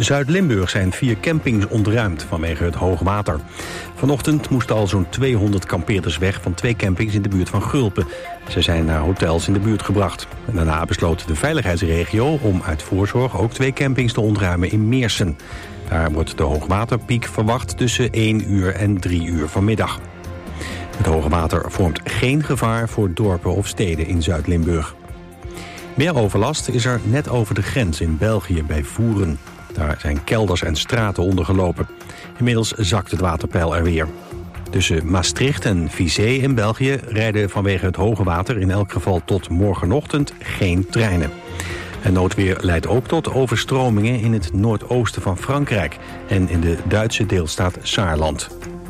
Zuid-Limburg zijn 4 campings ontruimd vanwege het hoogwater. Vanochtend moesten al zo'n 200 kampeerders weg van 2 campings in de buurt van Gulpen. Ze zijn naar hotels in de buurt gebracht. En daarna besloot de veiligheidsregio om uit voorzorg ook 2 campings te ontruimen in Meersen. Daar wordt de hoogwaterpiek verwacht tussen 1 uur en 3 uur vanmiddag. Het hoge water vormt geen gevaar voor dorpen of steden in Zuid-Limburg. Meer overlast is er net over de grens in België bij Voeren. Daar zijn kelders en straten ondergelopen. Inmiddels zakt het waterpeil er weer. Tussen Maastricht en Vizé in België rijden vanwege het hoge water in elk geval tot morgenochtend geen treinen. En noodweer leidt ook tot overstromingen in het noordoosten van Frankrijk en in de Duitse deelstaat Saarland.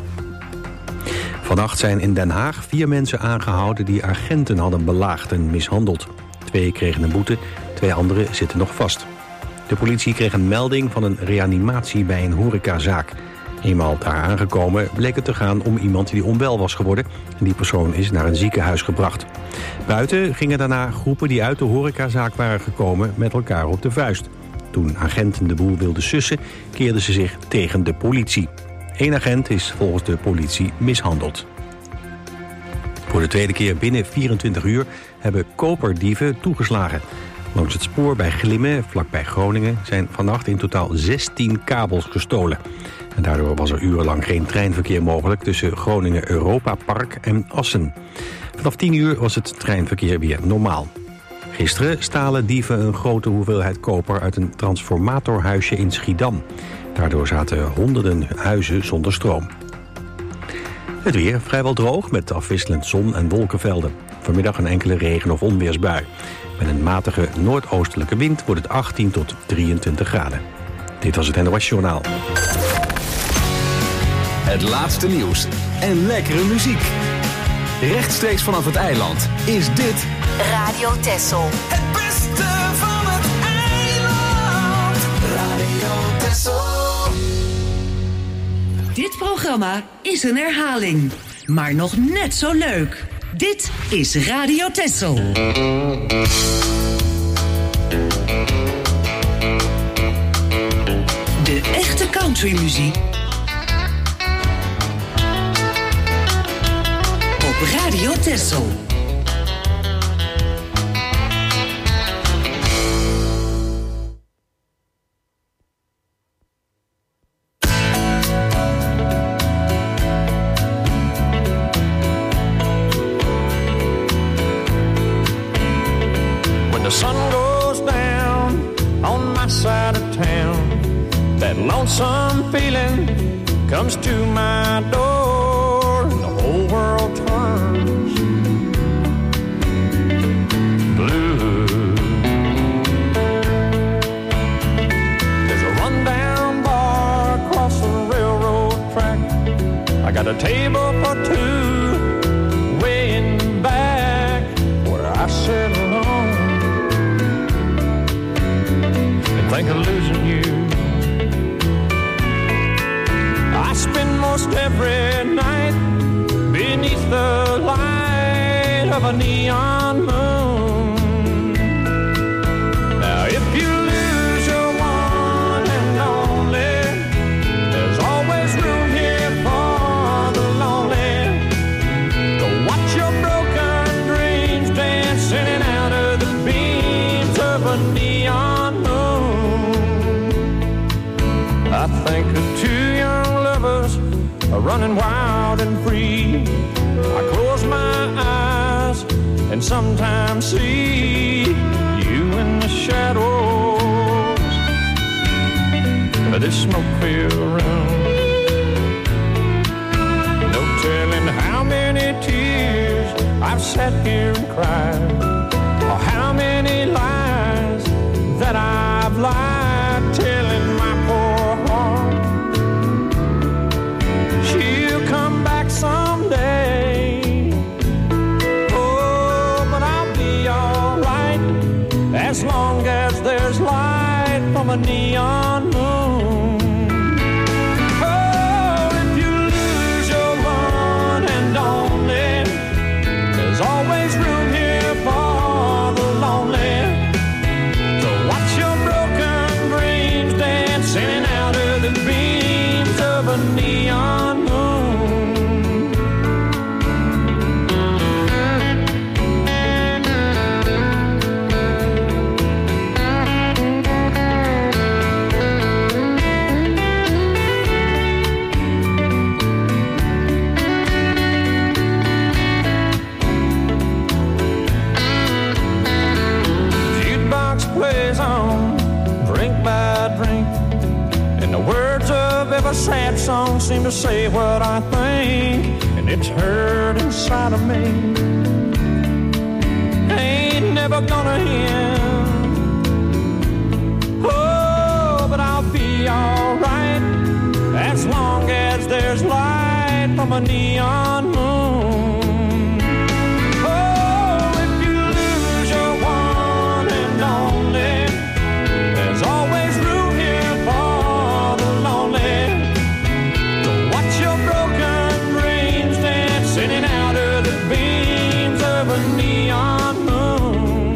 Vannacht zijn in Den Haag 4 mensen aangehouden die agenten hadden belaagd en mishandeld. 2 kregen een boete, 2 anderen zitten nog vast. De politie kreeg een melding van een reanimatie bij een horecazaak. Eenmaal daar aangekomen bleek het te gaan om iemand die onwel was geworden. En die persoon is naar een ziekenhuis gebracht. Buiten gingen daarna groepen die uit de horecazaak waren gekomen met elkaar op de vuist. Toen agenten de boel wilden sussen, keerden ze zich tegen de politie. 1 agent is volgens de politie mishandeld. Voor de tweede keer binnen 24 uur hebben koperdieven toegeslagen. Langs het spoor bij Glimmen, vlakbij Groningen, zijn vannacht in totaal 16 kabels gestolen. En daardoor was er urenlang geen treinverkeer mogelijk tussen Groningen Europa Park en Assen. Vanaf 10 uur was het treinverkeer weer normaal. Gisteren stalen dieven een grote hoeveelheid koper uit een transformatorhuisje in Schiedam. Daardoor zaten honderden huizen zonder stroom. Het weer vrijwel droog met afwisselend zon en wolkenvelden. Vanmiddag een enkele regen- of onweersbui. Met een matige noordoostelijke wind wordt het 18 tot 23 graden. Dit was het NOS Journaal. Het laatste nieuws en lekkere muziek. Rechtstreeks vanaf het eiland is dit Radio Texel. Het beste van het eiland. Radio Texel. Dit programma is een herhaling, maar nog net zo leuk. Dit is Radio Texel. De echte countrymuziek op Radio Texel. Lonesome feeling comes to my door and the whole world turns blue. There's a rundown bar across the railroad track. I got a table for 2 way in the back where I sit alone and think of losing you. I spend most every night beneath the light of a neon moon. Now if you lose your one and only, there's always room here for the lonely to watch your broken dreams dance in and out of the beams of a neon moon. I think of 2 young lovers are running wild and free. I close my eyes and sometimes see you in the shadows of this smoke-filled room. No telling how many tears I've sat here and cried, or how many lies that I've lied, telling my poor heart she'll come back someday. Oh, but I'll be alright as long as there's light from a neon moon. Oh, if you lose your one and only, there's always room here for a sad song seems to say what I think, and it's hurt inside of me. Ain't never gonna end. Oh, but I'll be alright as long as there's light from a neon moon. Oh, if you lose your one and only, there's always room here for the lonely. So watch your broken dreams dancing out of the beams of a neon moon.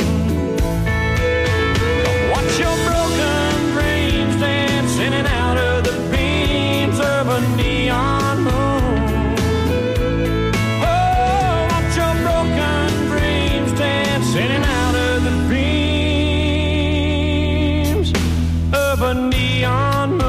Watch your broken dreams dancing out of the beams of a neon moon. Oh, watch your broken dreams dancing out of the beams of a neon moon.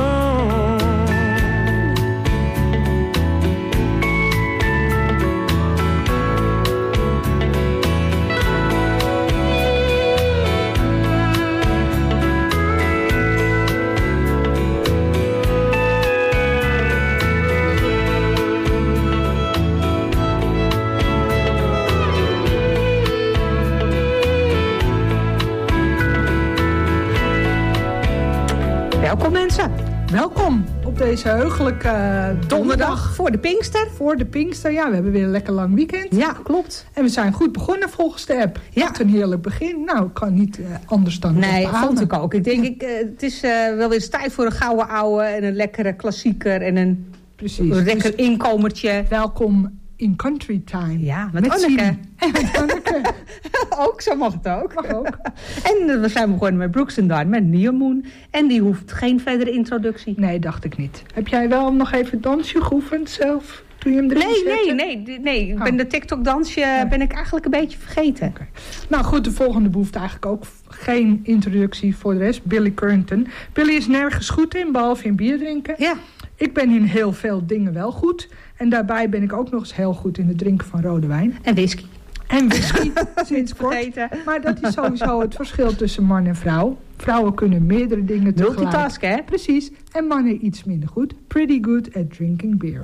Welkom mensen. Welkom op deze heugelijke donderdag. Voor de Pinkster. Voor de Pinkster, ja, we hebben weer een lekker lang weekend. Ja, klopt. En we zijn goed begonnen volgens de app. Ja. Wat een heerlijk begin. Nou, ik kan niet anders dan Nee, beamen. vond ik ook. Ik denk, het is wel weer eens tijd voor een gouden ouwe en een lekkere klassieker en een Precies. lekker Dus inkomertje. welkom in Country Time. Ja, met Anneke. Sien. En met Anneke. Ook, zo mag het ook. Mag ook. En we zijn begonnen met Brooks and Dunn, met Neon Moon. En die hoeft geen verdere introductie. Nee, dacht ik niet. Heb jij wel nog even het dansje geoefend zelf? Toen je hem erin zette? Nee. Ik ben de TikTok-dansje ben ik eigenlijk een beetje vergeten. Okay. Nou goed, de volgende behoeft eigenlijk ook geen introductie voor de rest. Billy Currington. Billy is nergens goed in, behalve in bier drinken. Ja. Ik ben in heel veel dingen wel goed. En daarbij ben ik ook nog eens heel goed in het drinken van rode wijn. En whisky. En whisky, sinds kort. Vergeten. Maar dat is sowieso het verschil tussen man en vrouw. Vrouwen kunnen meerdere dingen tegelijk. Multitasken, hè? Precies. En mannen iets minder goed. Pretty good at drinking beer.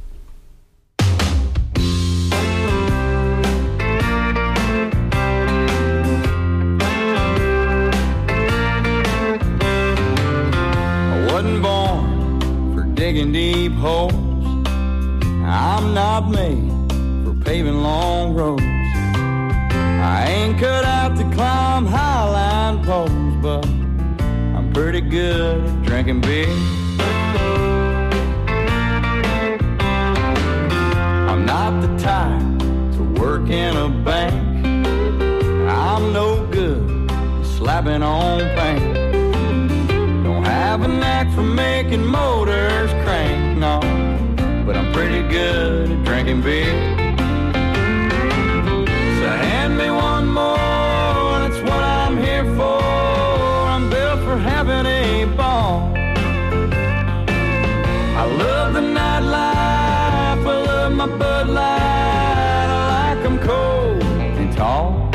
I wasn't born for digging deep holes. I'm not made for paving long roads. I ain't cut out to climb highline poles, but I'm pretty good at drinking beer. I'm not the type to work in a bank. I'm no good at slapping on paint. Don't have a knack for making motors crank, no, but I'm pretty good at drinking beer. So hand me one more, that's what I'm here for. I'm built for having a ball. I love the nightlife, I love my Bud Light. I like 'em cold and tall.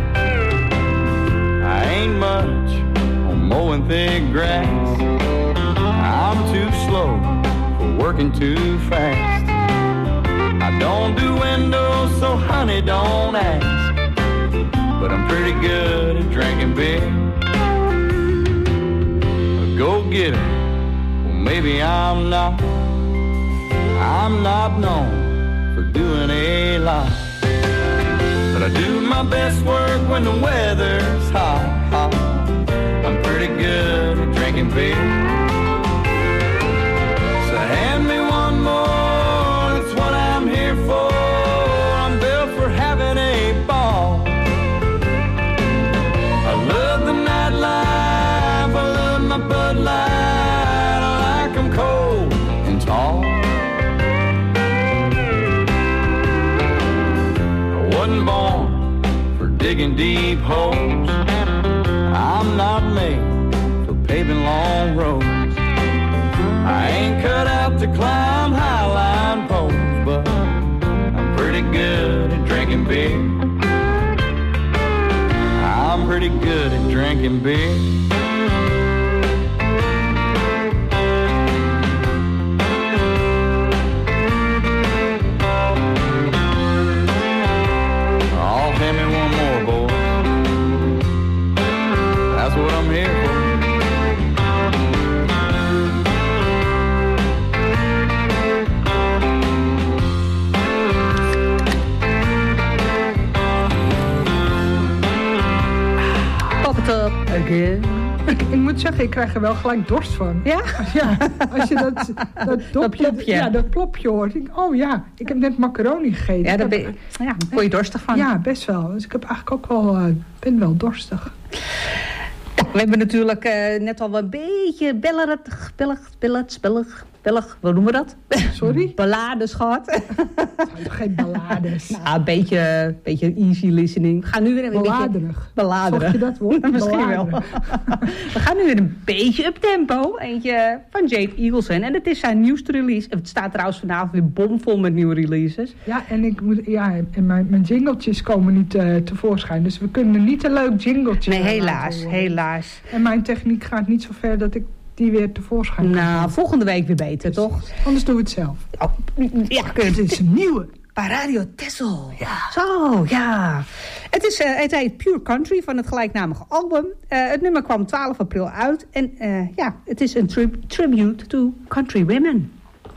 I ain't much on mowing thick grass. I'm too slow for working too fast. I don't do windows, so honey, don't ask. But I'm pretty good at drinking beer. A go-getter, well maybe I'm not. I'm not known for doing a lot, but I do my best work when the weather's hot. I'm pretty good at drinking beer. So hand me one more, that's what I'm here for. I'm built for having a ball. I love the nightlife, I love my Bud Light. I like 'em cold and tall. I wasn't born for digging deep holes. I'm not made for paving long roads. I ain't cut out to climb highline poles, but I'm pretty good at drinking beer. I'm pretty good at drinking beer. zeggen, ik krijg er wel gelijk dorst van. Ja? Als je dat plopje. Ja, dat plopje hoort. Denk ik, oh ja, ik heb net macaroni gegeten. Ja, daar word je dorstig van. Ja, best wel. Dus ik heb eigenlijk ook wel, ben wel dorstig. Ja, we hebben natuurlijk net al een beetje Belg, hoe noemen we dat? Sorry? Ballades gehad. Het zijn toch geen ballades? Nou, een beetje easy listening. We gaan nu weer een Balladerig. Zocht je dat woord? Misschien wel. We gaan nu weer een beetje up tempo. Eentje van Jake Eagleson. En het is zijn nieuwste release. Het staat trouwens vanavond weer bomvol met nieuwe releases. Ja, en mijn jingletjes komen niet tevoorschijn. Dus we kunnen niet een leuk jingletje. Nee, helaas. En mijn techniek gaat niet zo ver dat ik die weer tevoorschijn kan. Nou, volgende week weer beter, toch? Anders doen we het zelf. Oh, ja, het is een nieuwe. Bij Radio Texel. Ja. Zo, ja. Het heet Pure Country van het gelijknamige album. Het nummer kwam 12 april uit. En het is een tribute to country women.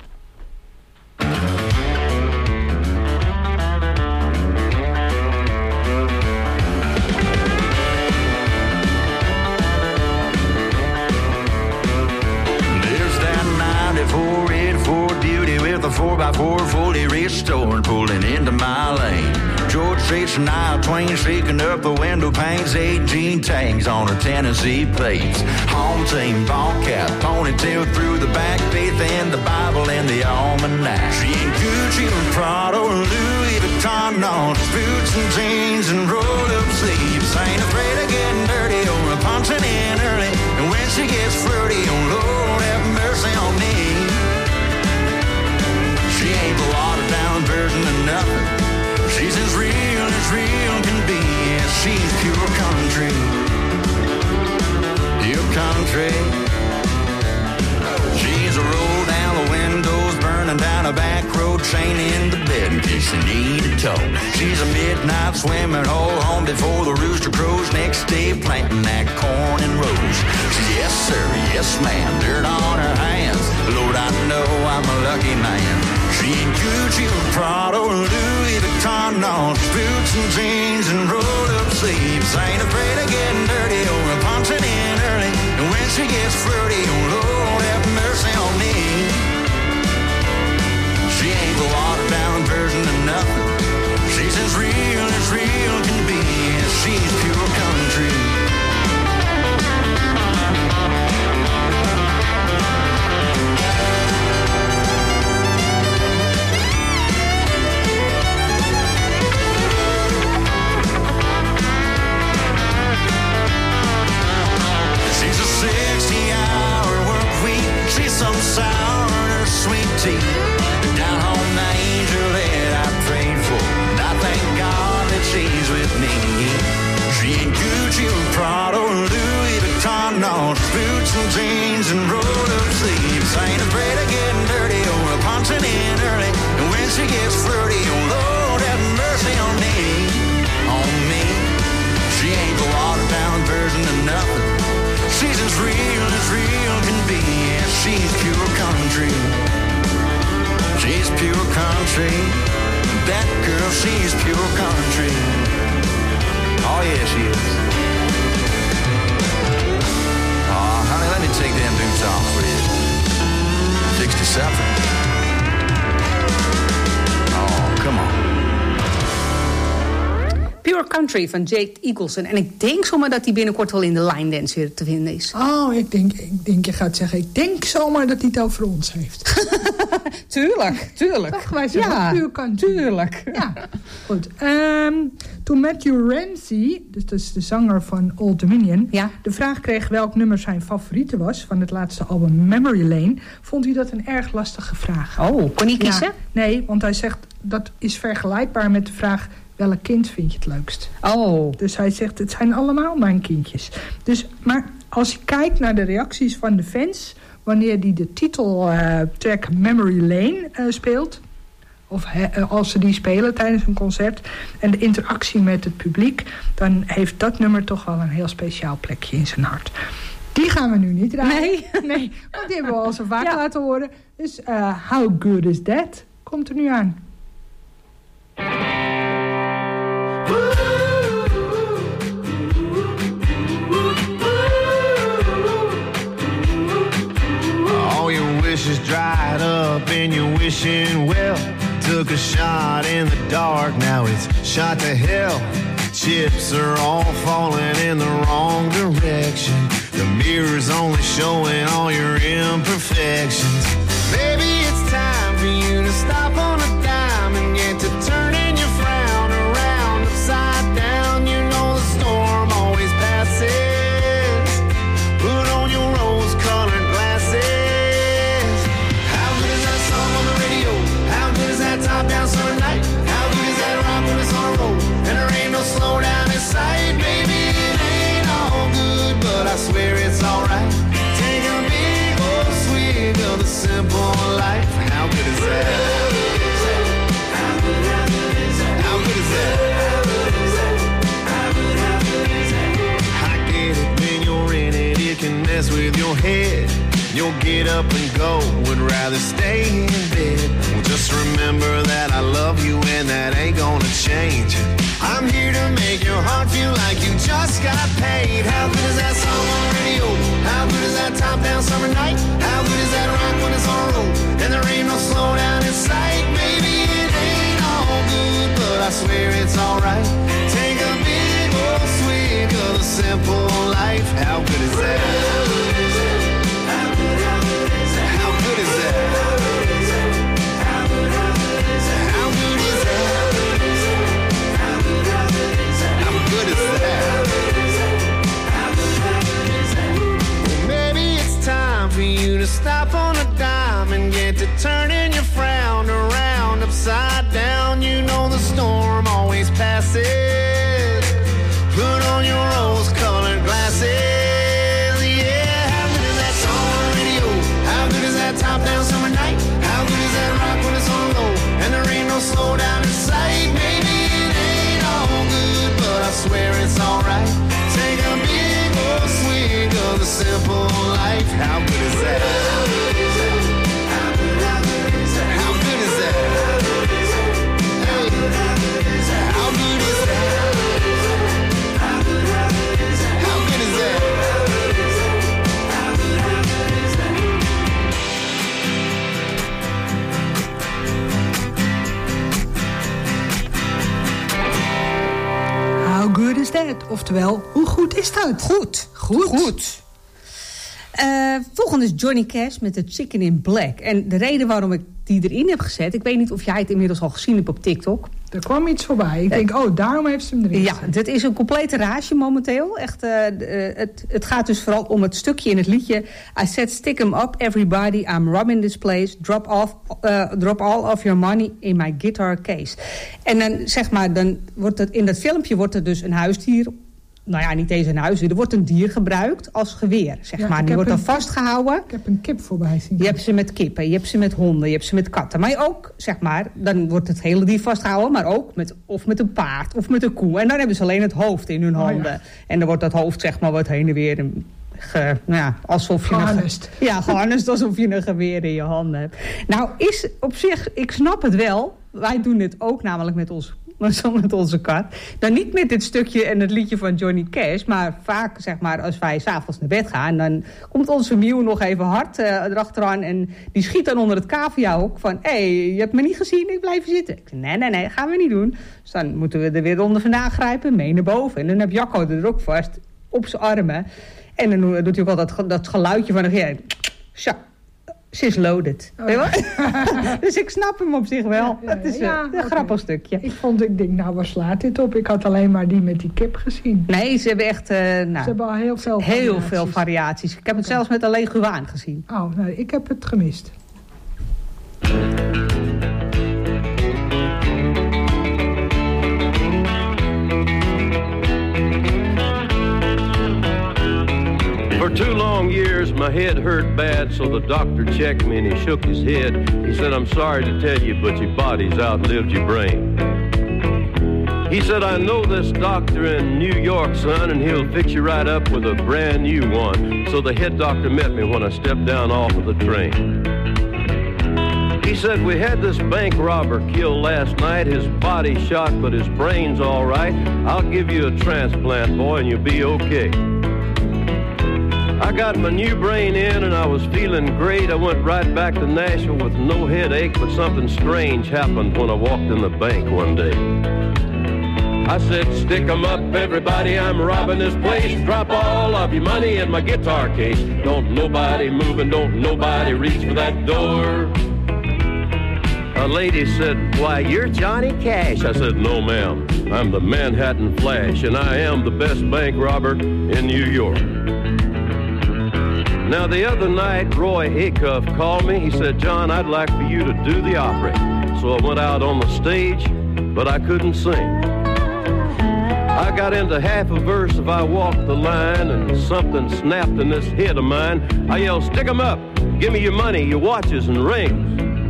The 4x4 fully restored, pulling into my lane. George Street's and I twain shaking up the window panes, 18 tags on her Tennessee plates. Home team, ballcat, ponytail through the back, faith in the Bible and the almanac. She ain't Gucci or Prada or Louis Vuitton, no, just boots and jeans and rolled up sleeves. Ain't afraid of getting dirty or punching in early. And when she gets flirty, oh Lord have mercy on me. She ain't the watered-down version of nothing. She's as real can be. Yeah, she's pure country. Pure country. She's a roll down the windows, burning down a back road, chain in the bed in case you need a tow. She's a midnight swimming hole home before the rooster crows. Next day planting that corn and rows. She's yes sir, yes ma'am, dirt on her hands. Lord, I know I'm a lucky man. She ain't Gucci or Prada or Louis Vuitton, no, she's boots and jeans and rolled up sleeves. Ain't afraid of getting dirty or punching in early. And when she gets flirty, oh Lord have mercy on me. She ain't the watered down version of nothing. She's as real can be. Yeah, she's pure country. So sour in her sweet tea. Down home the angel that I prayed for, and I thank God that she's with me. She ain't Gucci or Prada or Louis Vuitton, no, she's boots and jeans and rolled up sleeves. Ain't afraid of getting dirty or punching in early. And when she gets flirty, oh Lord have mercy on me. On me. She ain't the watered down version of nothing. She's as real can be. Yeah, she's pure country. She's pure country. That girl, she's pure country. Oh yeah, she is. Oh, honey, let me take them boots off for you. 67. Oh, come on. Pure Country van Jake Eagleson. En ik denk zomaar dat hij binnenkort wel in de line dance weer te vinden is. Oh, ik denk je gaat zeggen, ik denk zomaar dat hij het over ons heeft. Tuurlijk. Toch, wij zijn Pure Country. Tuurlijk. Ja, goed. Toen Matthew Ramsey, dus dat is de zanger van Old Dominion, de vraag kreeg welk nummer zijn favoriete was van het laatste album Memory Lane, vond hij dat een erg lastige vraag. Oh, kon hij kiezen? Ja, nee, want hij zegt dat is vergelijkbaar met de vraag welk kind vind je het leukst? Oh. Dus hij zegt, het zijn allemaal mijn kindjes. Dus, maar als je kijkt naar de reacties van de fans, wanneer die de titeltrack Memory Lane speelt, of als ze die spelen tijdens een concert, en de interactie met het publiek, dan heeft dat nummer toch wel een heel speciaal plekje in zijn hart. Die gaan we nu niet draaien. Nee, want die hebben we al zo vaak laten horen. Dus How Good Is That komt er nu aan. wishes dried up and you're wishing well. Took a shot in the dark, now it's shot to hell. Chips are all falling in the wrong direction. The mirror's only showing all your imperfections. Maybe it's time for you to stop on a dime and get to turning your frown around upside down. You know the storm always passes. Put on your rose-colored glasses. How good is that song on the radio? How good is that top-down summer night? How good is that rock when it's on a roll? And there ain't no slow down in sight. Maybe it ain't all good, but I swear it's alright. Take a big old swig of the simple life. How good is that? How good is that? How good is that? I get it when you're in it, it can mess with your head. You'll get up and go, would rather stay in bed. Well, just remember that I love you and that ain't gonna change. I'm here to make your heart feel like you just got paid. How good is that song on the radio? How good is that top-down summer night? How good is that rock when it's on a roll? And there ain't no slow down in sight. Maybe it ain't all good, but I swear it's alright. Take a big old swig of the simple life. How good is that? How good is that? How good is that? How good is that? How good is that? Well, maybe it's time for you to stop on a dime and get to turning your frown around upside down. You know the storm always passes. Put on your rose-colored glasses. Yeah, how good is that song on the radio? How good is that top-down summer night? How good is that rock when it's on low? And there ain't no slow down in sight. Maybe it ain't all good, but I swear it's alright. Take a big old swig of the simple life. How good is that? How good is that? How good is that? How good is that? Hey. How good is that? How good is that? How good is that? Oftewel, hoe goed is dat? Goed. Volgende is Johnny Cash met The Chicken in Black. En de reden waarom ik die erin heb gezet... ik weet niet of jij het inmiddels al gezien hebt op TikTok. Er kwam iets voorbij. Ik denk, daarom heeft ze hem erin gezet. Ja, dit is een complete rage momenteel. Echt, het gaat dus vooral om het stukje in het liedje... I said stick 'em up everybody, I'm robbing this place... drop all of your money in my guitar case. En dan zeg maar, dan wordt het, in dat filmpje wordt er dus een huisdier... Nou ja, niet eens een huisdier. Er wordt een dier gebruikt als geweer, zeg maar. Die wordt dan vastgehouden. Ik heb een kip voorbij zien. Je hebt ze met kippen, je hebt ze met honden, je hebt ze met katten. Maar ook, zeg maar, dan wordt het hele dier vastgehouden... maar ook met een paard of met een koe. En dan hebben ze alleen het hoofd in hun handen. Ja. En dan wordt dat hoofd, zeg maar, wat heen en weer... alsof je geharnest alsof je een geweer in je handen hebt. Nou, is op zich, ik snap het wel. Wij doen dit ook namelijk met onze kat. Dan niet met dit stukje en het liedje van Johnny Cash... maar vaak, zeg maar, als wij 's avonds naar bed gaan... dan komt onze Mew nog even hard erachteraan... en die schiet dan onder het caviahok van... hé, je hebt me niet gezien, ik blijf zitten. Ik zeg, nee, gaan we niet doen. Dus dan moeten we er weer onder vandaan grijpen, mee naar boven. En dan heb Jacco er ook vast, op zijn armen... En dan doet hij ook al dat geluidje van... Tja, ze is loaded. Weet je wel? Dus ik snap hem op zich wel. Het is een grappig stukje. Ik denk, waar slaat dit op? Ik had alleen maar die met die kip gezien. Nee, ze hebben echt... ze hebben al heel veel variaties. Ik heb het zelfs met een leguaan gezien. Oh, nee, ik heb het gemist. For 2 long years, my head hurt bad, so the doctor checked me and he shook his head. He said, I'm sorry to tell you, but your body's outlived your brain. He said, I know this doctor in New York, son, and he'll fix you right up with a brand new one. So the head doctor met me when I stepped down off of the train. He said, we had this bank robber killed last night. His body shot, but his brain's all right. I'll give you a transplant, boy, and you'll be okay. I got my new brain in and I was feeling great. I went right back to Nashville with no headache, but something strange happened when I walked in the bank one day. I said, stick 'em up, everybody, I'm robbing this place. Drop all of your money in my guitar case. Don't nobody move and don't nobody reach for that door. A lady said, why, you're Johnny Cash. I said, no, ma'am, I'm the Manhattan Flash, and I am the best bank robber in New York. Now, the other night, Roy Acuff called me. He said, John, I'd like for you to do the opera. So I went out on the stage, but I couldn't sing. I got into half a verse if I walked the line, and something snapped in this head of mine. I yelled, stick 'em up, give me your money, your watches and rings.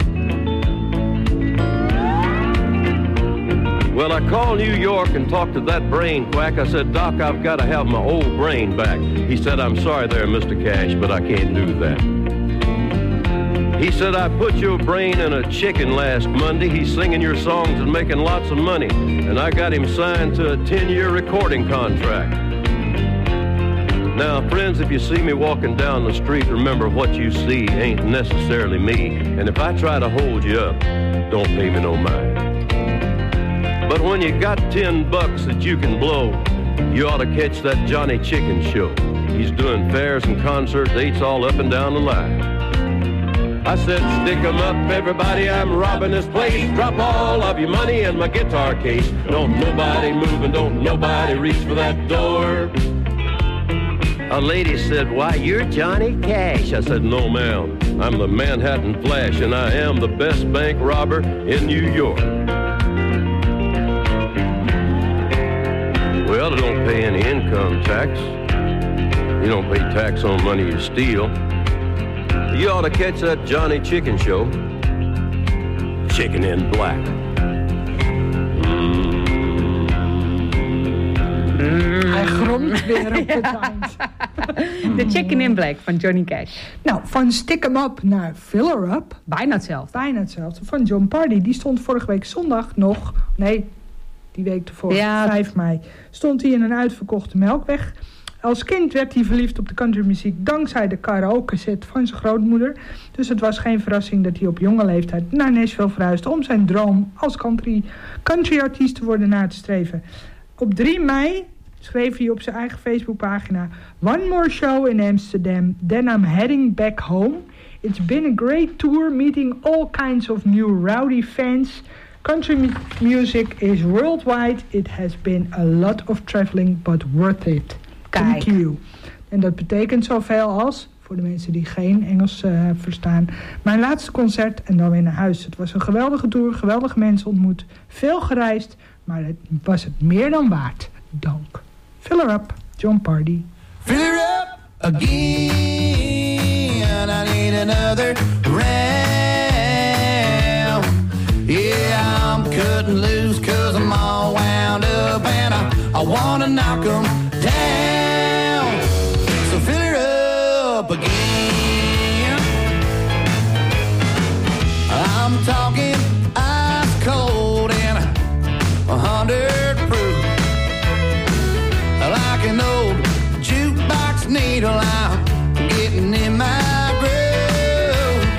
Well, I called New York and talked to that brain quack. I said, Doc, I've got to have my old brain back. He said, I'm sorry there, Mr. Cash, but I can't do that. He said, I put your brain in a chicken last Monday. He's singing your songs and making lots of money. And I got him signed to a 10-year recording contract. Now, friends, if you see me walking down the street, remember what you see ain't necessarily me. And if I try to hold you up, don't pay me no mind. But when you got $10 that you can blow, you ought to catch that Johnny Chicken show. He's doing fairs and concert dates all up and down the line. I said, stick 'em up, everybody, I'm robbing this place. Drop all of your money in my guitar case. Don't nobody move and don't nobody reach for that door. A lady said, why, you're Johnny Cash. I said, no, ma'am, I'm the Manhattan Flash, and I am the best bank robber in New York. Well, I don't pay any income tax. You don't pay tax on money you steal. You ought to catch that Johnny Chicken show. Chicken in Black. Hij gromt weer op de Times. The Chicken in Black van Johnny Cash. Nou, van Stick 'em Up naar Fill 'er Up. Bijna hetzelfde. Bijna hetzelfde. Van John Party. Die stond vorige week zondag nog... Nee, die week ervoor, 5 mei. Stond hij in een uitverkochte Melkweg. Als kind werd hij verliefd op de countrymuziek dankzij de karaoke-set van zijn grootmoeder. Dus het was geen verrassing dat hij op jonge leeftijd naar Nashville verhuisde om zijn droom als countryartiest te worden na te streven. Op 3 mei schreef hij op zijn eigen Facebookpagina: One more show in Amsterdam, then I'm heading back home. It's been a great tour, meeting all kinds of new rowdy fans. Country music is worldwide. It has been a lot of traveling, but worth it. Thank you. En dat betekent zoveel als, voor de mensen die geen Engels verstaan, mijn laatste concert en dan weer naar huis. Het was een geweldige tour, geweldige mensen ontmoet, veel gereisd, maar het was het meer dan waard. Dank. Fill 'er up, John Party. Fill 'er up again. I need another round. Yeah, I'm cutting loose 'cause I'm all wound up and I wanna knock 'em down. So fill her up again. I'm talking ice cold and 100 proof. Like an old jukebox needle, I'm getting in my groove.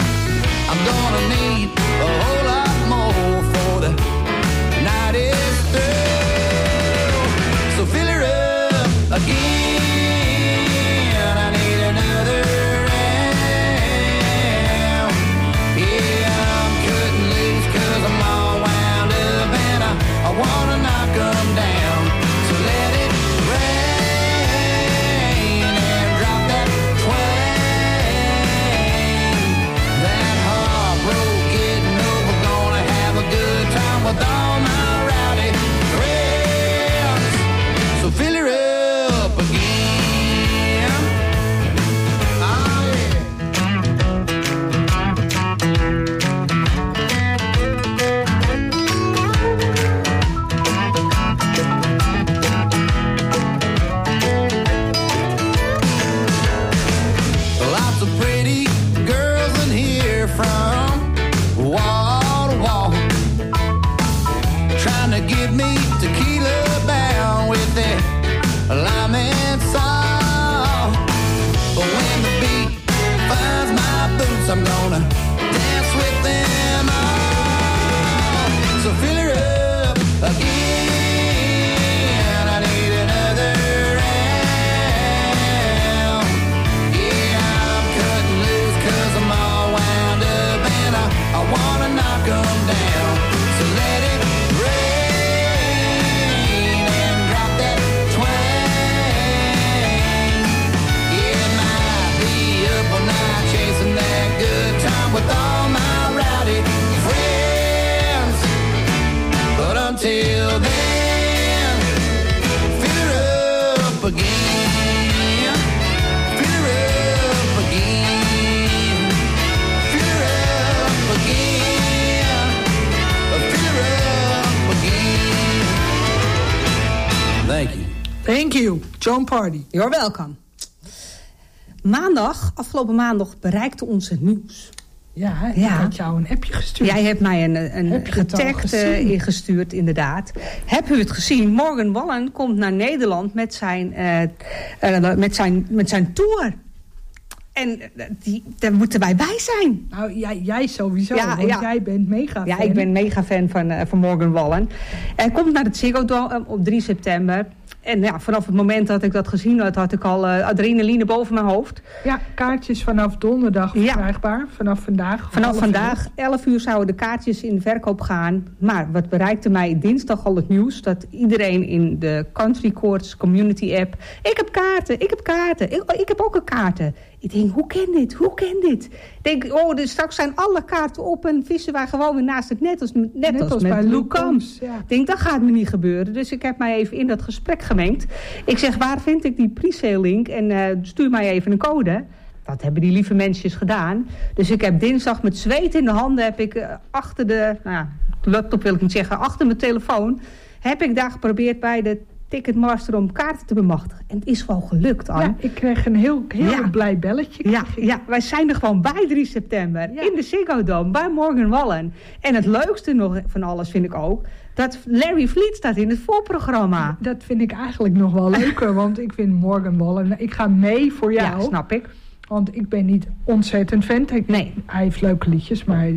wanna dance with them all. So fill her up again. I need another round. Yeah, I'm cutting loose 'cause I'm all wound up and I wanna knock them down. So let it rain and drop that twang. Yeah, it might be up all night chasing that good time with all my rowdy friends. But until then, fill her up again. Fill her up again. Fill her up again. Fill her up again. Thank you. Thank you, John Party. You're welcome. Afgelopen maandag bereikte ons het nieuws. Ja, ik had jou een appje gestuurd. Jij hebt mij een getagd ingestuurd, inderdaad. Heb u het gezien? Morgan Wallen komt naar Nederland met zijn tour. En daar moeten wij bij zijn. Nou, jij sowieso, want jij bent mega fan. Ja, ik ben mega fan van Morgan Wallen. Hij komt naar het Ziggo Dome op 3 september. En ja, vanaf het moment dat ik dat gezien had ik al adrenaline boven mijn hoofd. Ja, kaartjes vanaf donderdag verkrijgbaar. Vanaf vandaag. Vanaf vandaag, 11 uur zouden de kaartjes in verkoop gaan. Maar wat bereikte mij dinsdag al het nieuws, dat iedereen in de Country Courts Community app... Ik heb kaarten. Ik heb ook een kaarten. Ik denk, hoe kan dit? Ik denk, dus straks zijn alle kaarten op en vissen wij gewoon weer naast het net als met bij Luke Combs. Ja. Ik denk, dat gaat me niet gebeuren. Dus ik heb mij even in dat gesprek gemengd. Ik zeg, waar vind ik die pre-sale link? En stuur mij even een code. Dat hebben die lieve mensjes gedaan. Dus ik heb dinsdag met zweet in de handen... heb ik achter de laptop wil ik niet zeggen... achter mijn telefoon... heb ik daar geprobeerd bij de Ticketmaster om kaarten te bemachtigen. En het is wel gelukt, Anne. Ja, ik kreeg een heel blij belletje. Ja, wij zijn er gewoon bij 3 september. In de Ziggo Dome, bij Morgan Wallen. En het leukste nog van alles vind ik ook... dat Larry Fleet staat in het voorprogramma. Dat vind ik eigenlijk nog wel leuker. Want ik vind Morgan Wallen... Ik ga mee voor jou. Ja, snap ik. Want ik ben niet ontzettend fan. Nee. Hij heeft leuke liedjes. Maar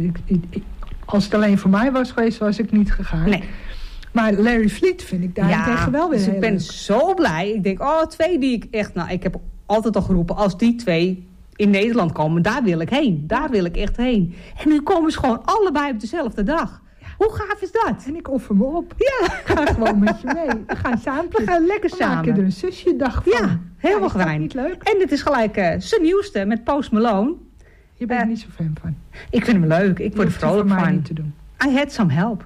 als het alleen voor mij was geweest... was ik niet gegaan. Nee. Maar Larry Fleet vind ik daarentegen wel weer dus heel ik ben leuk. zo blij. Ik denk, 2 die ik echt... ik heb altijd al geroepen, als die 2 in Nederland komen, daar wil ik heen. Daar wil ik echt heen. En nu komen ze gewoon allebei op dezelfde dag. Ja. Hoe gaaf is dat? En ik offer me op. Ja. Ik ga gewoon met je mee. We gaan samen. We gaan lekker samen. We maken er een zusje-dag van. Ja, helemaal fijn. Niet leuk? En dit is gelijk zijn nieuwste met Post Malone. Je bent er niet zo fan van. Ik vind hem leuk. Ik word er vrolijk van. Niet te doen. I had some help.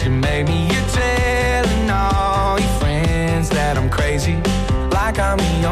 I'm the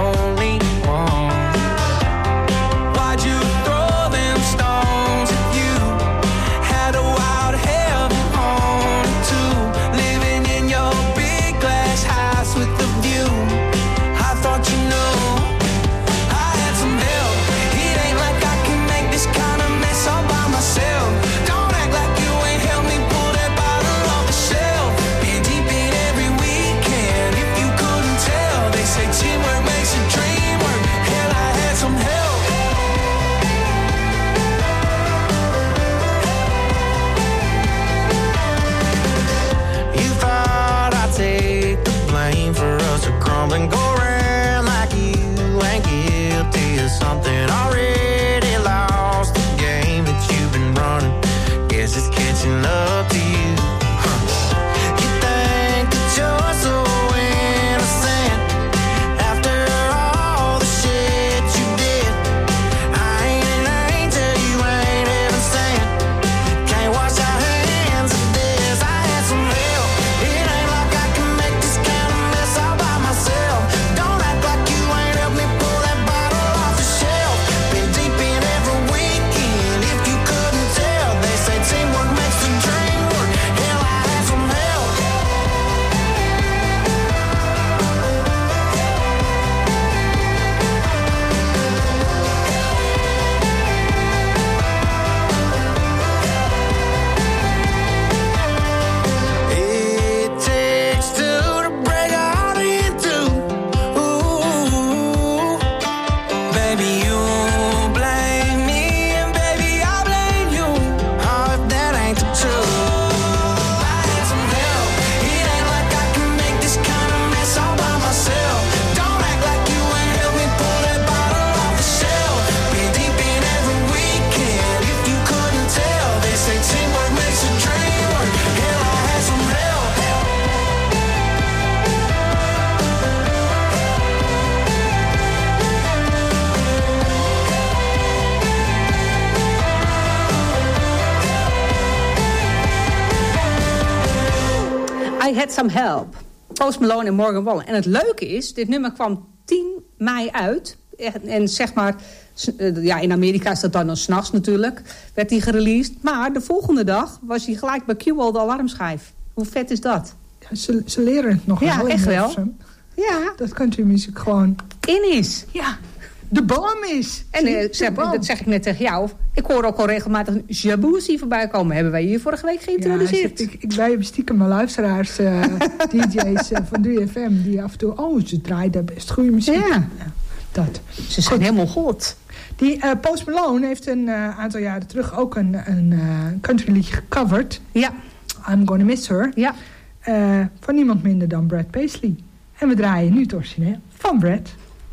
Some Help. Post Malone en Morgan Wallen. En het leuke is, dit nummer kwam 10 mei uit. En zeg maar, in Amerika is dat dan 's nachts natuurlijk, werd hij gereleased. Maar de volgende dag was hij gelijk bij Q-Wall de alarmschijf. Hoe vet is dat? Ja, ze leren het nog wel. Ja, echt wel. Ja. Dat countrymuziek gewoon in is. Ja, de bom is. En dat zeg ik net tegen jou. Ik hoor ook al regelmatig een Jabouzi voorbij komen. Hebben wij hier vorige week geïntroduceerd. Wij hebben stiekem mijn luisteraars, DJ's van 3FM... die af en toe, ze draaien daar best goede muziek. Ja. Dat. Ze zijn helemaal goed. Die Post Malone heeft een aantal jaren terug ook een countryliedje gecoverd. Ja. I'm Gonna Miss Her. Ja. Van niemand minder dan Brad Paisley. En we draaien nu het origineel van Brad.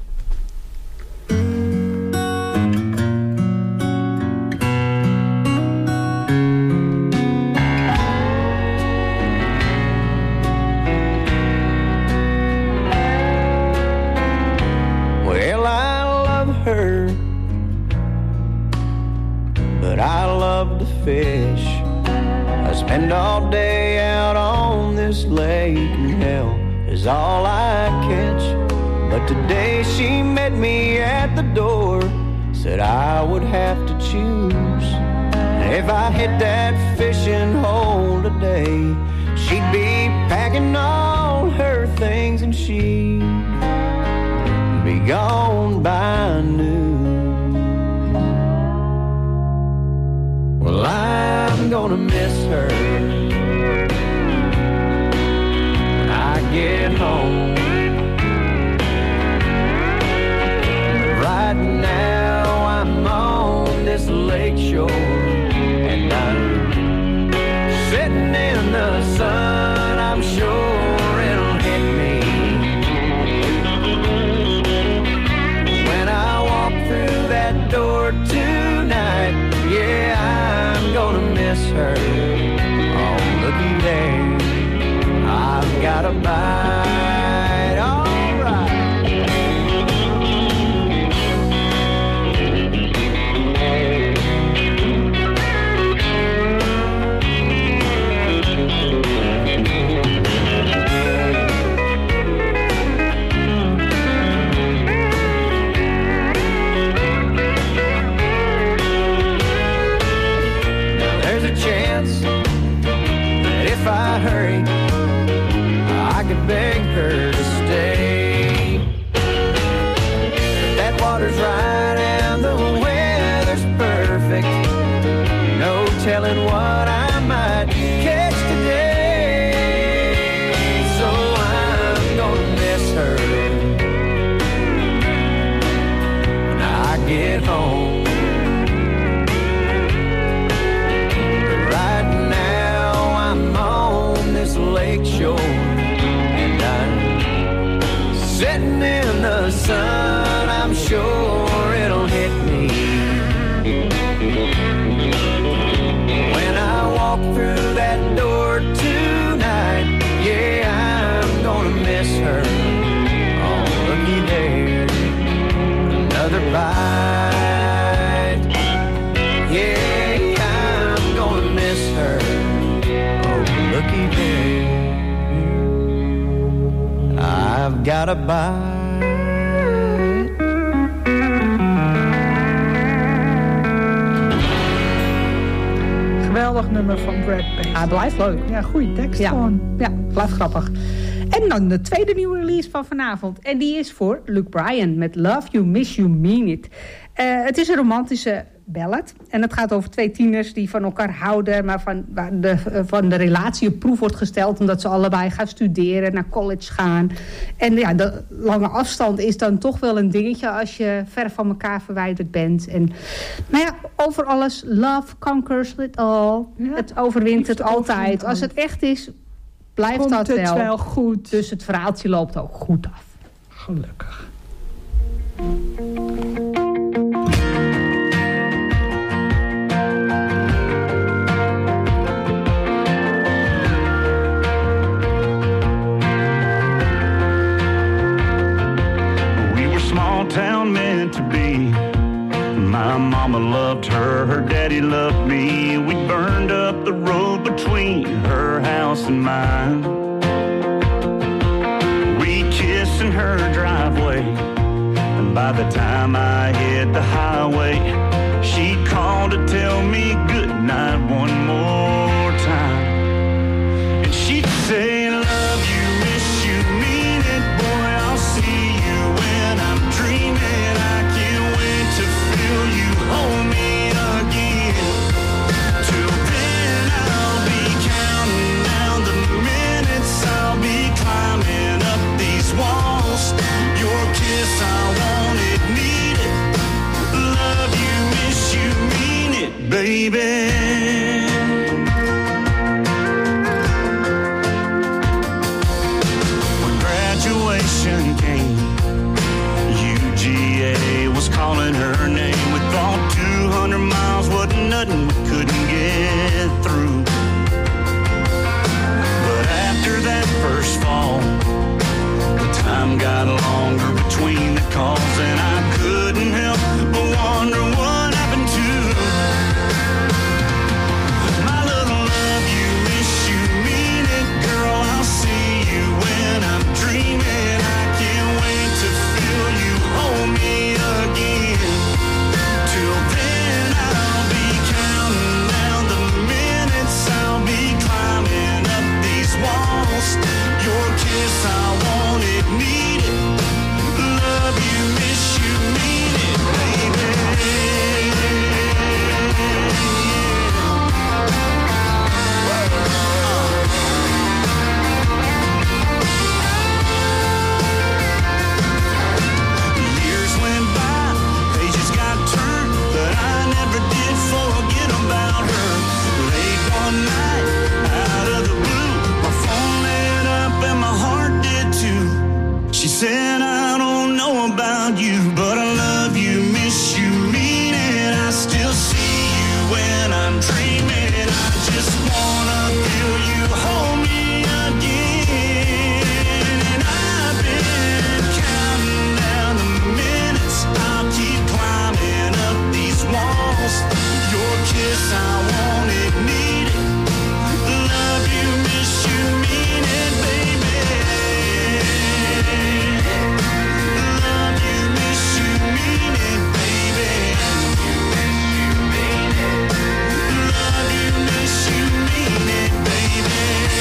But I love to fish. I spend all day out on this lake, and hell is all I catch. But today she met me at the door, said I would have to choose. And if I hit that fishing hole today, she'd be packing all her things and she'd be gone by noon. Well, I'm gonna miss her when I get home. But right now I'm on this lake shore, and I'm sitting in the sun. I'm sure it'll hit me when I walk through that door tonight. Yeah, I'm gonna miss her. Oh, looky there, I've got a bite, all right. If I hurry, I could beg her to stay. But that water's right and the weather's perfect. No telling what I might catch today. So I'm gonna miss her when I get home. Lake shore, and I'm sitting in the sun. I'm sure it'll hit me when I walk through that door tonight. Yeah, I'm gonna miss her. Oh, looky there, another bite. Yeah, I'm gonna miss her. Oh, looky there, I've got a bite. Geweldig nummer van Brad Paisley. Hij blijft leuk. Ja, goede tekst gewoon. Ja, blijft grappig. En dan de tweede nieuwe release van vanavond. En die is voor Luke Bryan met Love You, Miss You, Mean It. Het is een romantische ballad. En het gaat over 2 tieners die van elkaar houden, maar van de relatie op proef wordt gesteld omdat ze allebei gaan studeren, naar college gaan. En ja, de lange afstand is dan toch wel een dingetje als je ver van elkaar verwijderd bent. En nou ja, over alles, love conquers it all. Ja, het overwint het altijd. Als het echt is, blijft komt dat het wel goed. Dus het verhaaltje loopt ook goed af. Gelukkig. Town meant to be. My mama loved her, her daddy loved me. We burned up the road between her house and mine. By the time I hit the highway, she'd call to tell me good night one more time. And she'd say, love you, miss you, mean it, boy, I'll see you when I'm dreaming. I can't wait to feel you hold me again. Till then I'll be counting down the minutes, I'll be climbing up these walls. Your kiss, I want it, need it. Love you, miss you, mean it, baby. When graduation came, UGA was calling her name. We thought 200 miles wasn't nothing, we couldn't get through. But after that first fall, the time got longer between the calls, and I couldn't help but wonder what happened to my little love you, miss you, mean it, girl, I'll see you when I'm dreaming. I can't wait to feel you hold me again. Till then I'll be counting down the minutes, I'll be climbing up these walls. Your kiss, I want it, need it. Love you, miss you, mean it, baby. Years went by, pages got turned, but I never did forget about her. Late one night, out of the blue, my phone lit up and my heart did too. She said, I don't know about you, but I love you, miss you, mean it. I still see you when I'm dreaming. I just wanna feel you hold me again. And I've been counting down the minutes, I'll keep climbing up these walls. Your kiss, I want it, need it. Love you, miss you, mean it, baby. Love you, miss you, mean it, baby. Love you, miss you, mean it, baby.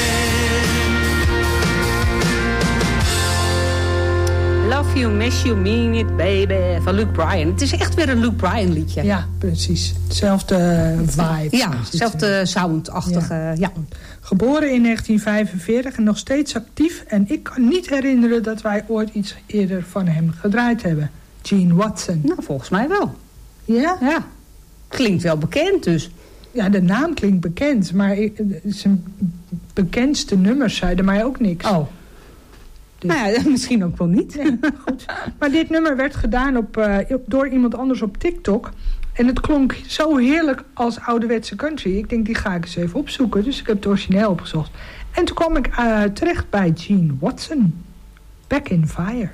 Love you, miss you, mean it, baby. Van Luke Bryan. Het is echt weer een Luke Bryan liedje. Ja, precies. Hetzelfde vibe. Ja, hetzelfde soundachtige. Ja. Geboren in 1945 en nog steeds actief. En ik kan niet herinneren dat wij ooit iets eerder van hem gedraaid hebben. Gene Watson. Nou, volgens mij wel. Ja? Ja. Klinkt wel bekend dus. Ja, de naam klinkt bekend. Maar zijn bekendste nummers zeiden mij ook niks. Oh. Dus. Nou ja, misschien ook wel niet. Nee, goed. Maar dit nummer werd gedaan door iemand anders op TikTok. En het klonk zo heerlijk als ouderwetse country. Ik denk, die ga ik eens even opzoeken. Dus ik heb het origineel opgezocht. En toen kwam ik terecht bij Gene Watson. Back in Fire.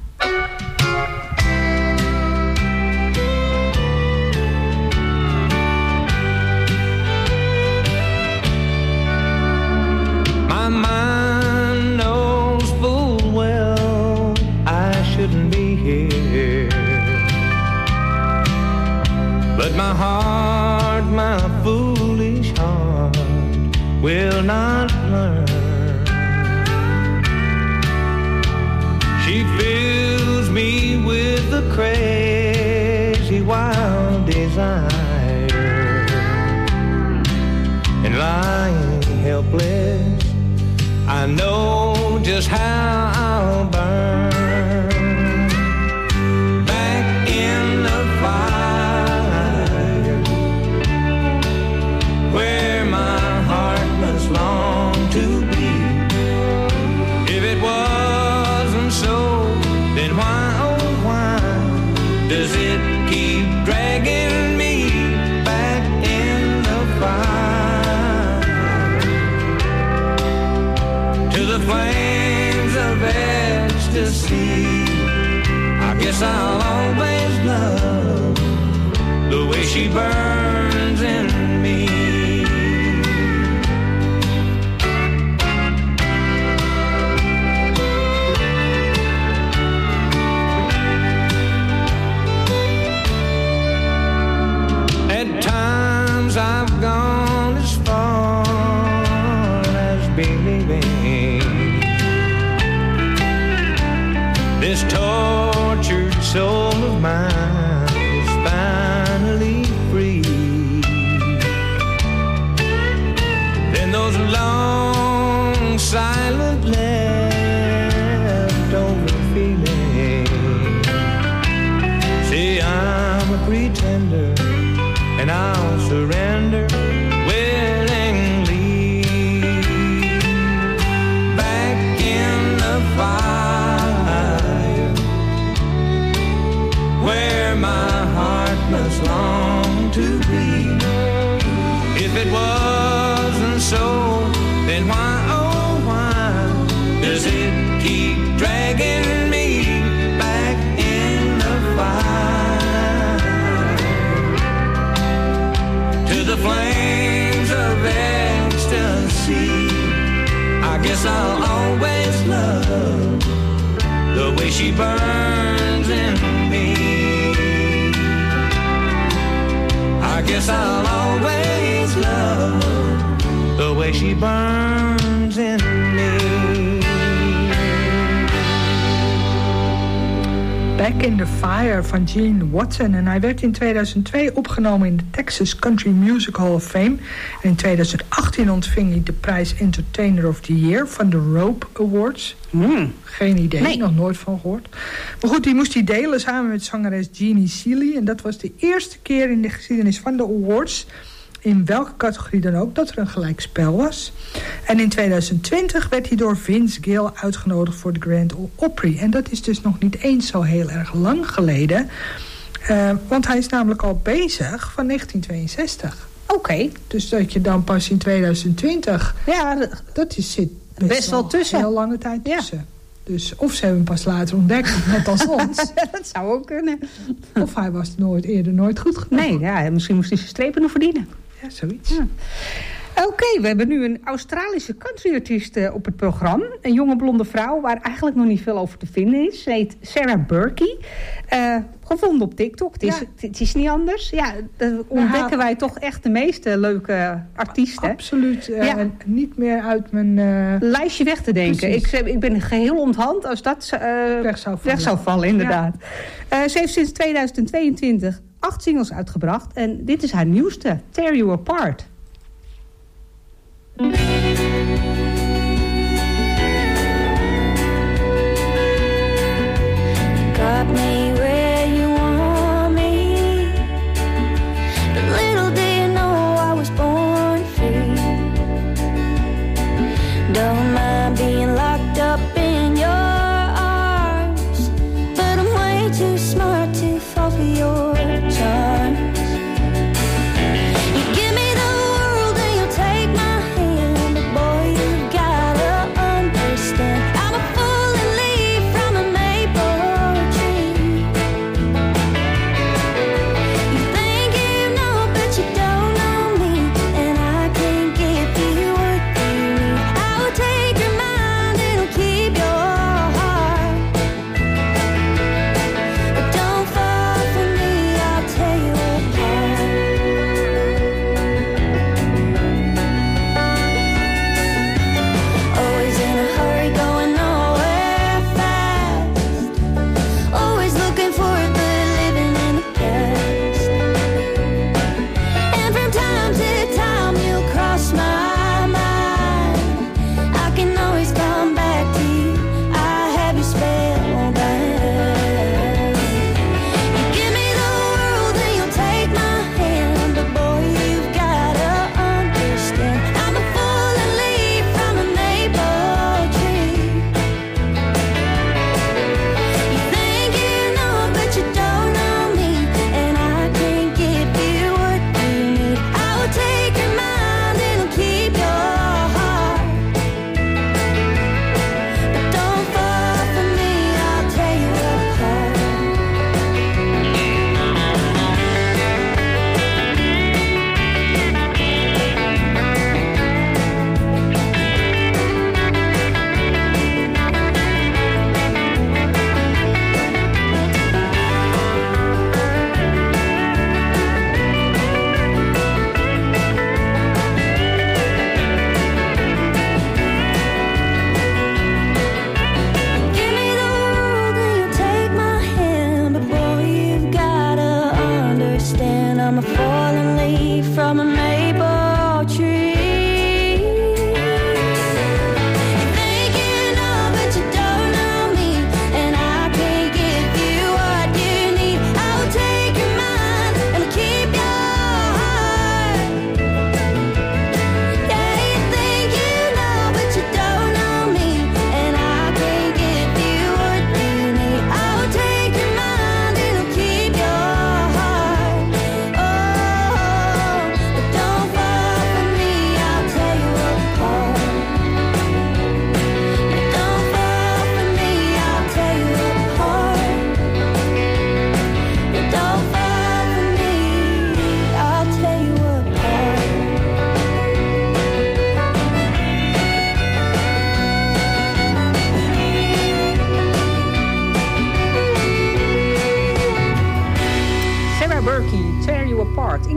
My mind knows full well I shouldn't be here, but my heart, my foolish heart, will not learn. She fills me with the crazy wild desire, and lying helpless, I know just how I'll burn. Back in the fire, where my heart must long to be. If it wasn't so, then why, oh why, does it keep dragging me back in the fire? To the flames of ecstasy, I guess I'll always love the way she burns in me. this tortured soul of mine is finally free. Then those long silent leftover feelings say I'm a pretender and I'll surrender willingly. Back in the fire where my heart must long to be. If it wasn't so, then why, oh why does it keep dragging me back in the fire? To the flames of ecstasy, I guess I'll always love the way she burns in me. I guess I'll always love the way she burns in me. Back in the Fire van Gene Watson. En hij werd in 2002 opgenomen in de Texas Country Music Hall of Fame. En in 2018 ontving hij de prijs Entertainer of the Year van de Rope Awards. Geen idee, nog nooit van gehoord. Maar goed, die moest hij delen samen met zangeres Jeannie Seely. En dat was de eerste keer in de geschiedenis van de awards, in welke categorie dan ook, dat er een gelijkspel was. En in 2020 werd hij door Vince Gill uitgenodigd voor de Grand Ole Opry. En dat is dus nog niet eens zo heel erg lang geleden. Want hij is namelijk al bezig van 1962. Oké. Dus dat je dan pas in 2020... Ja, dat zit best wel tussen. Een heel lange tijd tussen. Ja. Dus of ze hebben hem pas later ontdekt, net als ons. Dat zou ook kunnen. Of hij was nooit goed genoeg. Nee, ja, misschien moest hij zijn strepen nog verdienen. Ja, zoiets. Ja. Oké, we hebben nu een Australische countryartiest op het programma. Een jonge blonde vrouw waar eigenlijk nog niet veel over te vinden is. Ze heet Sarah Burkey. Gevonden op TikTok. Het is niet anders. Ja, dan ontdekken wij toch echt de meeste leuke artiesten. Absoluut. Niet meer uit mijn lijstje weg te denken. Ik ben geheel onthand als dat weg zou vallen, inderdaad. Ja. Ze heeft sinds 2022 8 singles uitgebracht. En dit is haar nieuwste, Tear You Apart. Got me where you want me, but little do you know I was born free. Don't mind being locked up in your arms, but I'm way too smart to fall for your charms. You give me the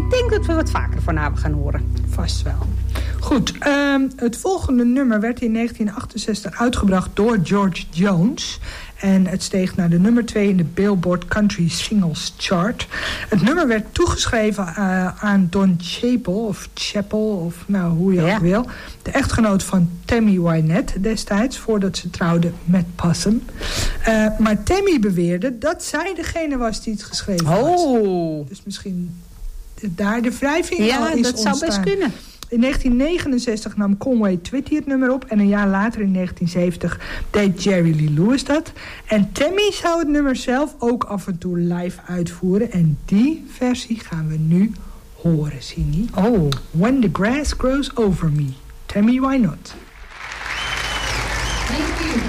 ik denk dat we wat vaker van haar gaan horen. Vast wel. Goed, het volgende nummer werd in 1968 uitgebracht door George Jones. En het steeg naar de nummer 2 in de Billboard Country Singles Chart. Het nummer werd toegeschreven aan Don Chappell, of nou, hoe je ook wil. De echtgenoot van Tammy Wynette destijds, voordat ze trouwde met Possum. Maar Tammy beweerde dat zij degene was die het geschreven had. Dus misschien daar de wrijving al is ontstaan. Ja, dat zou best kunnen. In 1969 nam Conway Twitty het nummer op. En een jaar later, in 1970, deed Jerry Lee Lewis dat. En Tammy zou het nummer zelf ook af en toe live uitvoeren. En die versie gaan we nu horen, Sini. Oh. When the Grass Grows Over Me. Tammy Wynette. Thank you.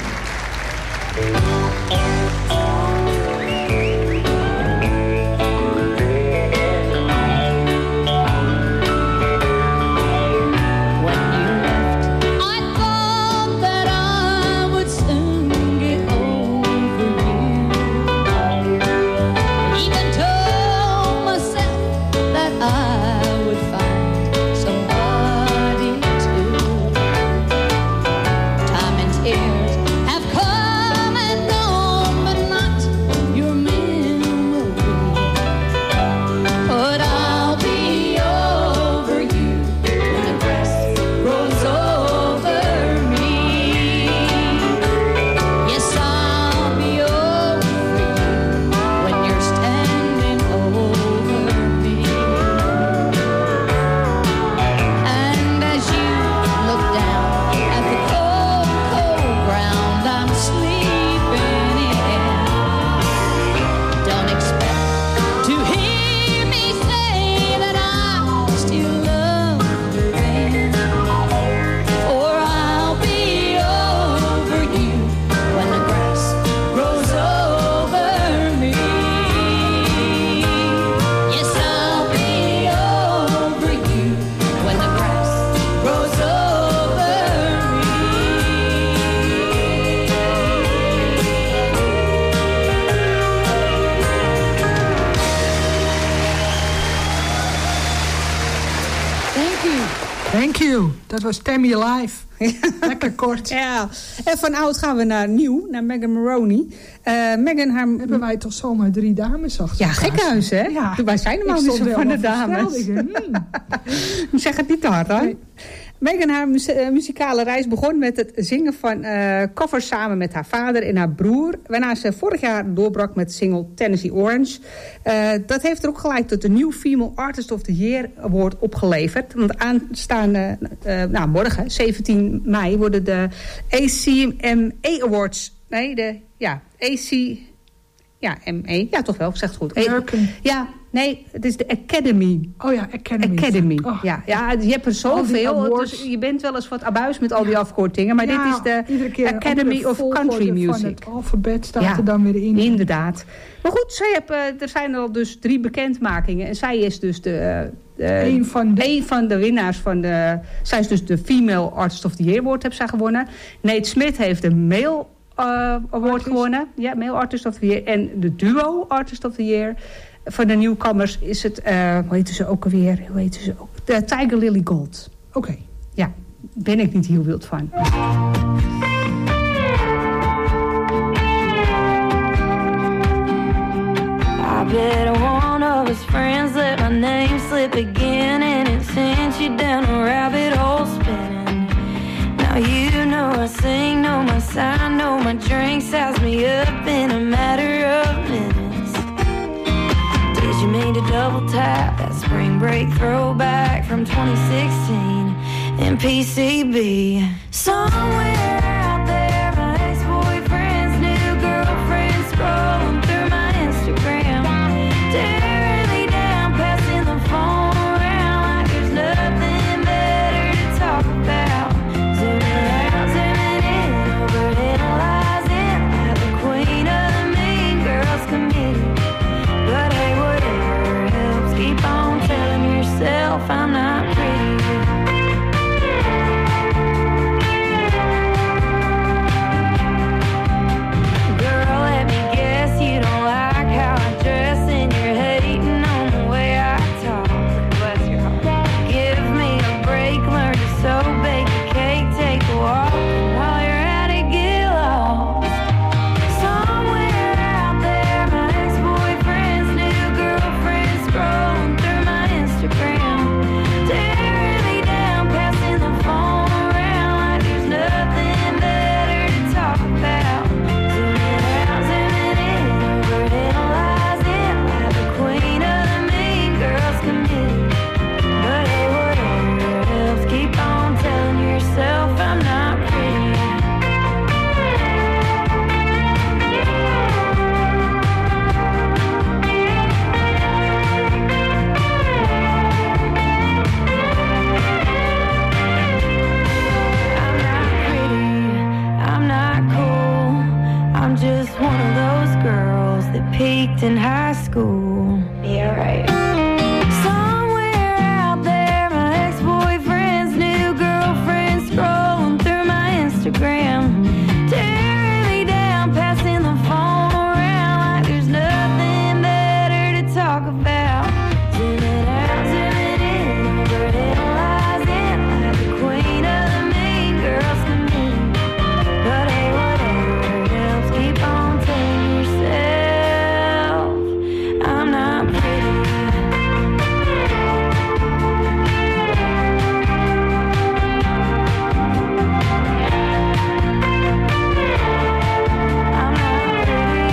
Dat was Tammy Alive. Lekker kort. Ja. En van oud gaan we naar nieuw, naar Megan Moroney. Megan, haar... Hebben wij toch zomaar 3 dames achter elkaar? Ja, gekhuis, hè? Ja. Wij zijn helemaal niet zo van de dames. Zeg het niet te hard, hoor. Nee. Megan, haar muzikale reis begon met het zingen van covers samen met haar vader en haar broer. Waarna ze vorig jaar doorbrak met de single Tennessee Orange. Dat heeft er ook gelijk tot de New Female Artist of the Year Award opgeleverd. Want aanstaande, morgen, 17 mei, worden de ACMA Awards... MA. Ja, toch wel, ik zeg het goed. Het is de Academy. Oh ja, Academy. Oh. Ja, je hebt er zoveel. Dus je bent wel eens wat abuis met al die afkortingen. Maar dit is de Academy of Country Music. Van het alfabet staat er dan weer in. Inderdaad. Maar goed, er zijn al dus 3 bekendmakingen. En zij is dus een van de winnaars van de... Zij is dus de Female Artist of the Year Award, heeft zij gewonnen. Nate Smith heeft de Male Award gewonnen. Ja, Male Artist of the Year. En de Duo Artist of the Year. Van de nieuwkomers is het, hoe heet ze ook alweer? De Tiger Lily Gold. Oké. Ja, ben ik niet heel wild van. I bet one of his friends let my name slip again, and it sent you down a rabbit hole spinning. Now you know I sing, know my sign, know my drink, size me up in a matter of minutes. You made a double tap, that spring break throwback from 2016 in PCB. Somewhere out there, my ex-boyfriend's new girlfriend scrolling through my Instagram, staring me down, passing the phone around like there's nothing better to talk about. Zooming out, zooming in, overanalyzing like the queen of the mean girls committee. But hey, whatever helps, keep on telling yourself I'm not pretty. liked in high school. Yeah, right. Somewhere out there, my ex-boyfriend's new girlfriend scrolling through my Instagram, tearing me down, passing the phone around like there's nothing better to talk about. Zooming out, zooming in, overanalyzing like the queen of the mean girls to me. But hey, whatever helps, keep on telling yourself I'm not pretty. I'm not pretty.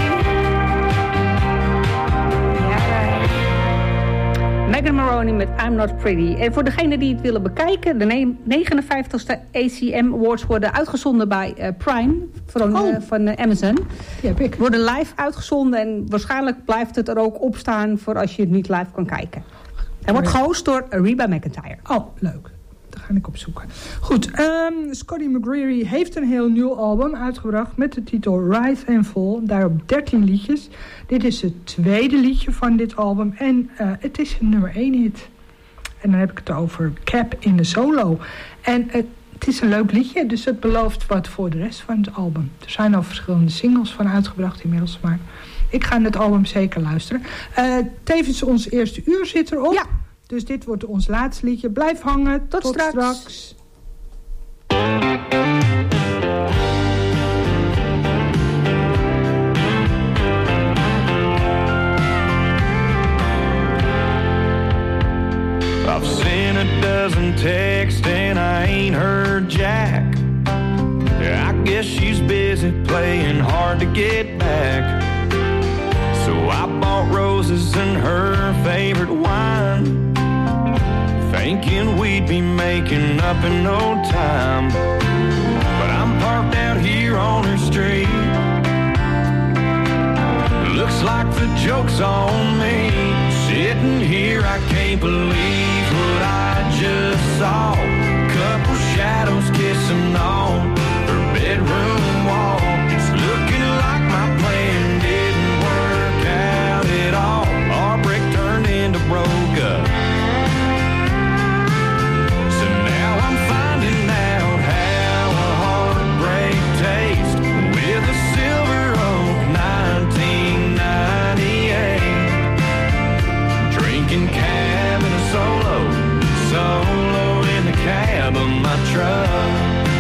Yeah, right. Megan Moroney met I'm Not Pretty. En voor degenen die het willen bekijken, de 59ste ACM Awards worden uitgezonden bij Prime van Amazon. Die heb ik. Worden live uitgezonden en waarschijnlijk blijft het er ook op staan voor als je het niet live kan kijken. Hij wordt gehost door Reba McEntire. Oh, leuk. Daar ga ik op zoeken. Goed, Scotty McCreery heeft een heel nieuw album uitgebracht met de titel Rise and Fall. Daarop 13 liedjes. Dit is het tweede liedje van dit album en het is een nummer 1 hit. En dan heb ik het over Cap in de Solo. En het is een leuk liedje, dus het belooft wat voor de rest van het album. Er zijn al verschillende singles van uitgebracht inmiddels, maar ik ga het album zeker luisteren. Tevens ons eerste uur zit erop. Ja. Dus dit wordt ons laatste liedje. Blijf hangen. Tot straks. I've sent a dozen texts and I ain't heard Jack. I guess she's busy playing hard to get back. So I bought roses and her favorite wine, thinking we'd be making up in no time. But I'm parked out here on her street. Looks like the joke's on me. Sitting here, I can't believe what I just saw. Couple shadows kissing on her bedroom wall. It's looking like my plan didn't work out at all. Our break turned into broke up. So now I'm finding out how a heartbreak tastes with a Silver Oak 1998. Drinking cab in a solo in the cab of my truck.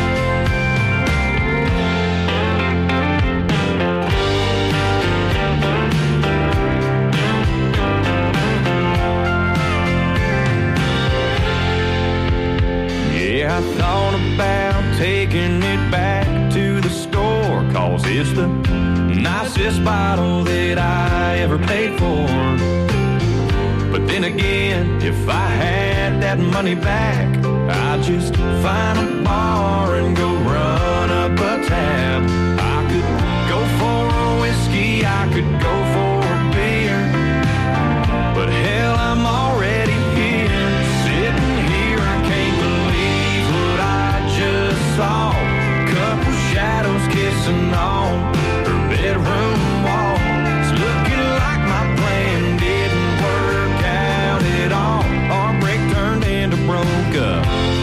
Yeah, I thought about taking it back to the store, 'cause it's the nicest bottle that I ever paid for. But then again, if I had that money back, I'd just find a bar and go run up a tab. I could go for a whiskey, I could go for a beer, but hell, I'm already here. Sitting here, I can't believe what I just saw. Couple shadows kissing on her bedroom wall. It's looking like my plan didn't work out at all. Our break turned into broke up.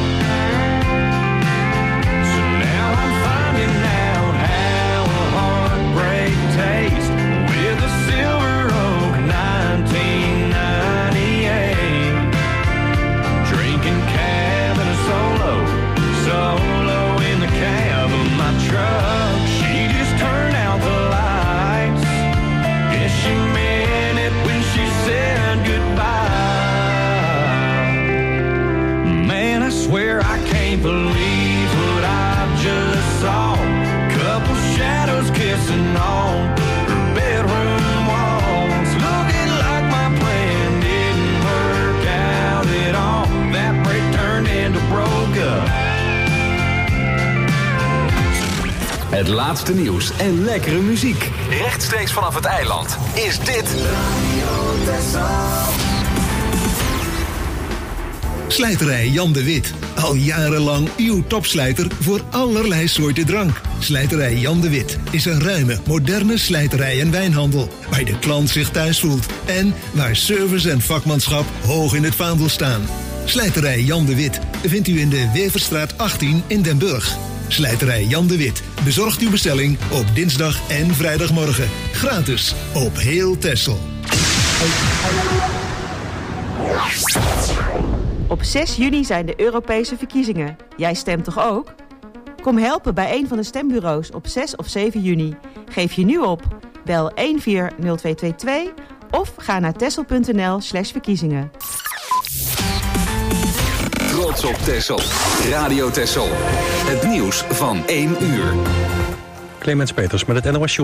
So now I'm finding out how a heartbreak tastes with a Silver Oak 1998. Drinking cab in a solo in the cab of my truck. She just turned out the lights. Guess she meant it when she said goodbye. Man, I swear I can't believe what I just saw. Couple shadows kissing on her bedroom walls. Looking like my plan didn't work out at all. That break turned into broke up. Het laatste nieuws en lekkere muziek. Rechtstreeks vanaf het eiland is dit Slijterij Jan de Wit. Al jarenlang uw topslijter voor allerlei soorten drank. Slijterij Jan de Wit is een ruime, moderne slijterij en wijnhandel. Waar de klant zich thuis voelt. En waar service en vakmanschap hoog in het vaandel staan. Slijterij Jan de Wit vindt u in de Weverstraat 18 in Den Burg. Slijterij Jan de Wit bezorgt uw bestelling op dinsdag en vrijdagmorgen. Gratis op heel Texel. Op 6 juni zijn de Europese verkiezingen. Jij stemt toch ook? Kom helpen bij een van de stembureaus op 6 of 7 juni. Geef je nu op. Bel 140222 of ga naar texel.nl/verkiezingen. Trots op Texel. Radio Texel. Het nieuws van 1 uur. Clemens Peters met het NOS Show.